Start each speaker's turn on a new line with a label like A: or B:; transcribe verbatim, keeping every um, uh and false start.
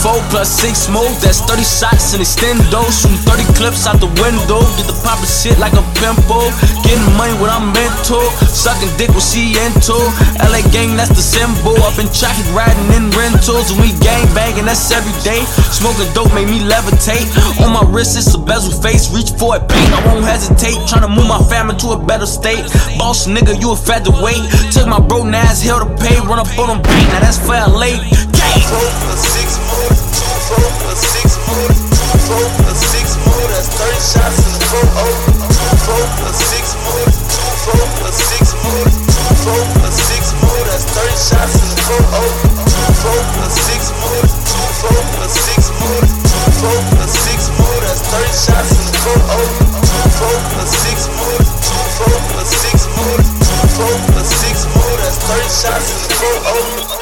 A: four plus six more, that's thirty shots in extendos. Shooting thirty clips out the window, get the poppin' shit like a pimple. Getting money what I'm into, sucking dick what she into. L A gang, that's the symbol. I've been traffic riding in rentals, and we gang banging, that's every day. Smoking dope make me levitate. On my wrist it's a bezel face, reach for it, paint, I won't hesitate. Tryna move my family to a better state. Boss nigga, you a featherweight. Took my bro Nas Hill to pay, run up on them paint, now that's for L A. Gang!
B: Four plus six more, two four plus six more, two four plus six more, that's thirty shots in the four oh. Two four plus six more, two four plus six more, two four plus six more, that's thirty shots in the four oh. Two four plus six more, two four plus six more, two four plus six more, that's thirty shots in the four oh. Two four plus six more, two four plus six more, two four plus six more, that's thirty shots in the four oh.